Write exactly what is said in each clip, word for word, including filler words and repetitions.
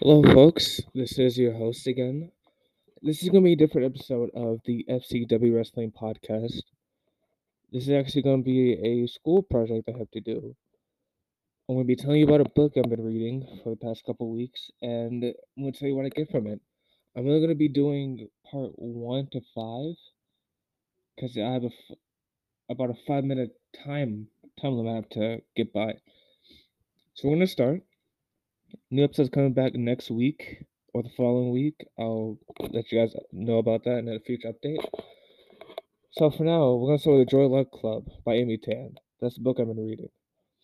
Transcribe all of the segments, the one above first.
Hello, folks. This is your host again. This is going to be a different episode of the F C W Wrestling Podcast. This is actually going to be a school project I have to do. I'm going to be telling you about a book I've been reading for the past couple weeks, and I'm going to tell you what I get from it. I'm only going to be doing part one to five because I have a f- about a five minute time time limit I have to get by. So we're going to start. New episode's coming back next week or the following week. I'll let you guys know about that in a future update. So for now, we're gonna start with the Joy Luck Club by Amy Tan. That's the book I've been reading.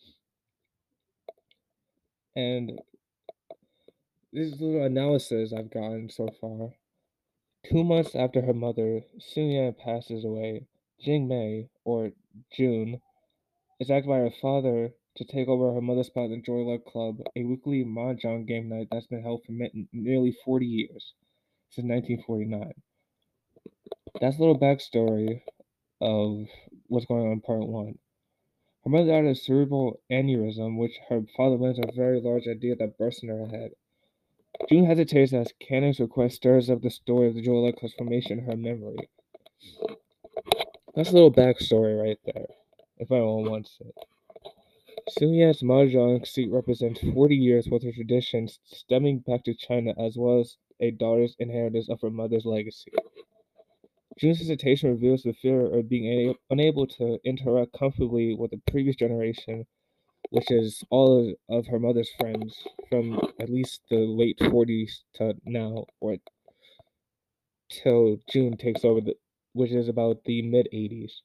And this is a little analysis I've gotten so far. Two months after her mother, Sun Yan, passes away, Jing Mei, or June, is asked by her father to take over her mother's spot in the Joy Luck Club, a weekly mahjong game night that's been held for nearly forty years, since nineteen forty-nine. That's a little backstory of what's going on in part one. Her mother died of cerebral aneurysm, which her father blames a very large idea that burst in her head. June hesitates as Canning's request stirs up the story of the Joy Luck Club's formation in her memory. That's a little backstory right there, if anyone wants it. Sun Yan's mahjong seat represents forty years worth of traditions stemming back to China, as well as a daughter's inheritance of her mother's legacy. June's hesitation reveals the fear of being a- unable to interact comfortably with the previous generation, which is all of her mother's friends from at least the late forties to now, or till June takes over, the, which is about the mid eighties.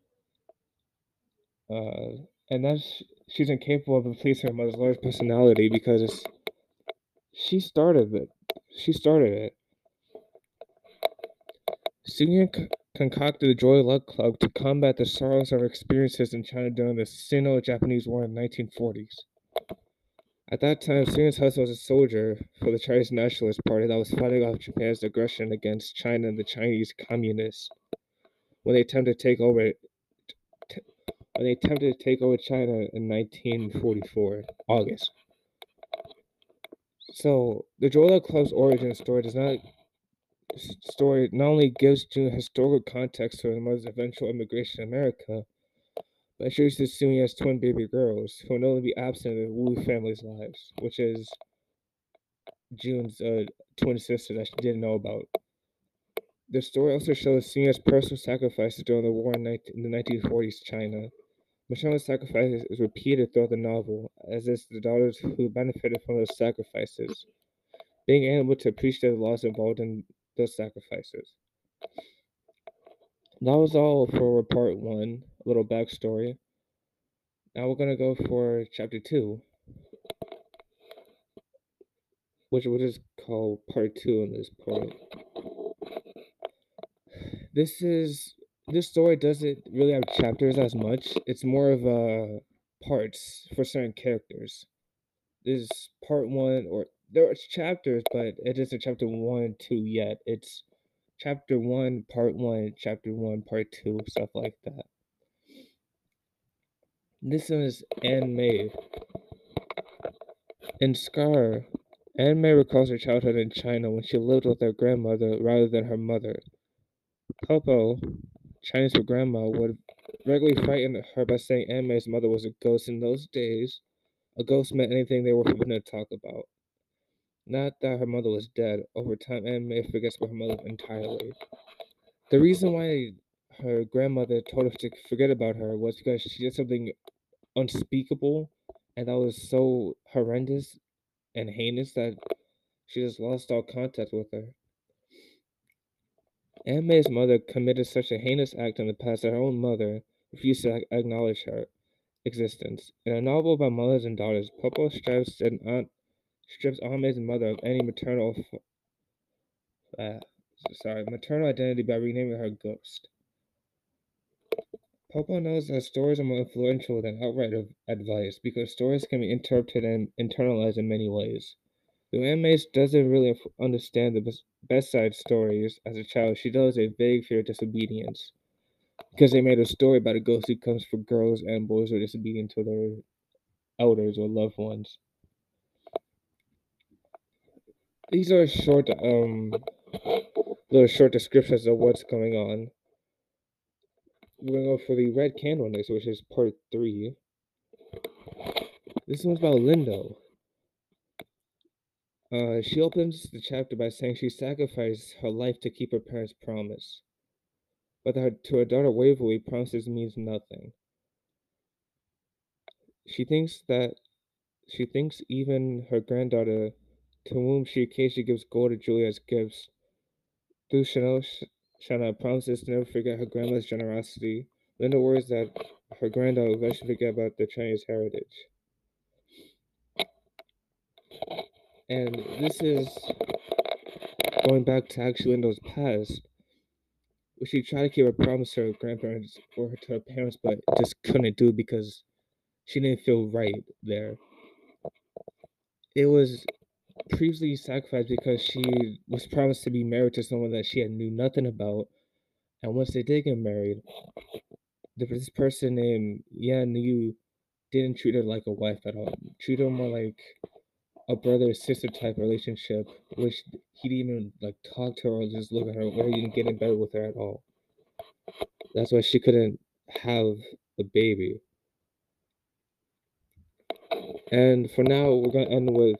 Uh, and that's she's incapable of replacing her mother's large personality because she started it. She started it. Sun c- concocted the Joy Luck Club to combat the sorrows of her experiences in China during the Sino-Japanese War in the nineteen forties. At that time, Sun's husband was a soldier for the Chinese Nationalist Party that was fighting off Japan's aggression against China and the Chinese Communists when they attempted to take over t- when they attempted to take over China in nineteen forty-four, August. So the Joy Luck Club's origin story does not story not only gives June historical context to her mother's eventual immigration to America, but introduces Sun as twin baby girls who will no longer be absent in the Wu family's lives, which is June's uh, twin sister that she didn't know about. The story also shows Sunya's personal sacrifices during the war in, nineteen, in the nineteen forties China. Michelle's sacrifices is repeated throughout the novel, as is the daughters who benefited from those sacrifices, being able to appreciate the loss involved in those sacrifices. That was all for part one, a little backstory. Now we're gonna go for chapter two, which we'll just call part two in this part. This is this story doesn't really have chapters as much. It's more of uh parts for certain characters. This is part one, or there are chapters, but it isn't chapter one and two yet. It's chapter one, part one, chapter one, part two, stuff like that. This one is Anne May. In Scar, Anne May recalls her childhood in China when she lived with her grandmother rather than her mother. Popo, Chinese for grandma, would regularly frighten her by saying Anne May's mother was a ghost. In those days, a ghost meant anything they were forbidden to talk about. Not that her mother was dead. Over time, Anne May forgets about her mother entirely. The reason why her grandmother told her to forget about her was because she did something unspeakable, and that was so horrendous and heinous that she just lost all contact with her. Anne May's mother committed such a heinous act in the past that her own mother refused to acknowledge her existence. In a novel about mothers and daughters, Popo strips, an aunt, strips Aunt May's mother of any maternal, uh, sorry, maternal identity by renaming her Ghost. Popo knows that stories are more influential than outright advice because stories can be interpreted and internalized in many ways. Though Anne May doesn't really understand the best side stories as a child, she does a vague fear of disobedience because they made a story about a ghost who comes for girls and boys who are disobedient to their elders or loved ones. these are short, um, little short descriptions of what's going on. We're gonna go for the red candle next, which is part three. This one's about Lindo. Uh, she opens the chapter by saying she sacrificed her life to keep her parents' promise. But her, to her daughter Waverly, promises means nothing. She thinks that she thinks even her granddaughter, to whom she occasionally gives gold or jewelry as gifts, through Chanel, Shana promises to never forget her grandmother's generosity. Linda worries that her granddaughter will eventually forget about the Chinese heritage. And this is going back to actually Linda's past, where she tried to keep her promise to her grandparents or to her parents, but just couldn't do it because she didn't feel right there. It was previously sacrificed because she was promised to be married to someone that she had knew nothing about, and once they did get married, this person named Yan Yu didn't treat her like a wife at all. Treated her more like a brother sister type relationship, which he didn't even like talk to her or just look at her or even get in bed with her at all. That's why she couldn't have a baby. And for now, we're gonna end with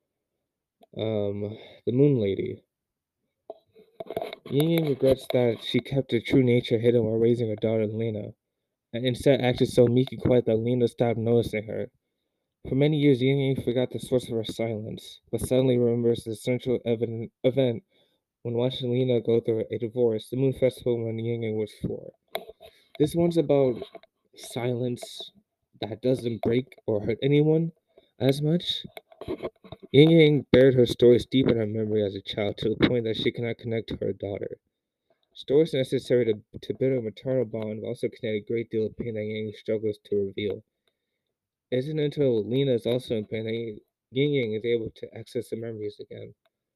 um the Moon Lady. Ying Yang regrets that she kept her true nature hidden while raising her daughter Lena, and instead acted so meek and quiet that Lena stopped noticing her. For many years, Ying Yang forgot the source of her silence, but suddenly remembers the central evident event when watching Lena go through a divorce, the Moon Festival when Ying Yang was four. This one's about silence that doesn't break or hurt anyone as much. Ying Yang buried her stories deep in her memory as a child to the point that she cannot connect to her daughter. Stories necessary to, to build a maternal bond also contain a great deal of pain that Yang struggles to reveal. It isn't until Lena is also in pain that Yin Yang is able to access the memories again.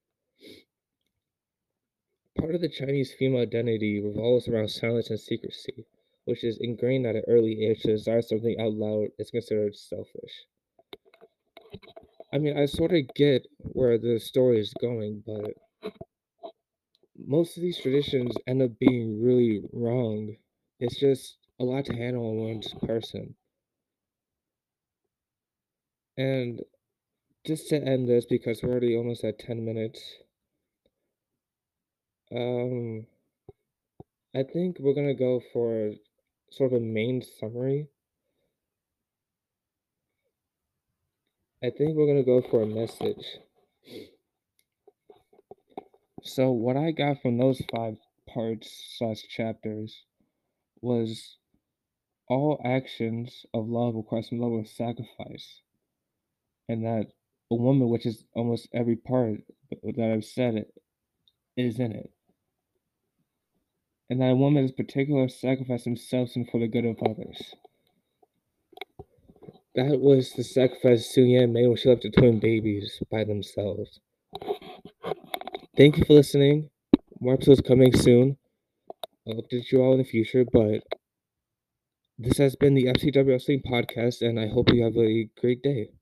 Part of the Chinese female identity revolves around silence and secrecy, which is ingrained at an early age to desire something out loud is considered selfish. I mean, I sort of get where the story is going, but most of these traditions end up being really wrong. It's just a lot to handle on one's person. And just to end this, because we're already almost at ten minutes, um, I think we're gonna go for sort of a main summary. I think we're gonna go for a message. So what I got from those five parts slash chapters was all actions of love require some level of sacrifice, and that a woman, which is almost every part that I've said it, is in it, and that a woman is particular sacrifice themselves and for the good of others. That was the sacrifice Su Yan made when she left the twin babies by themselves. Thank you for listening. More episodes coming soon. I'll update you all in the future, but this has been the F C W Wrestling Podcast, and I hope you have a great day.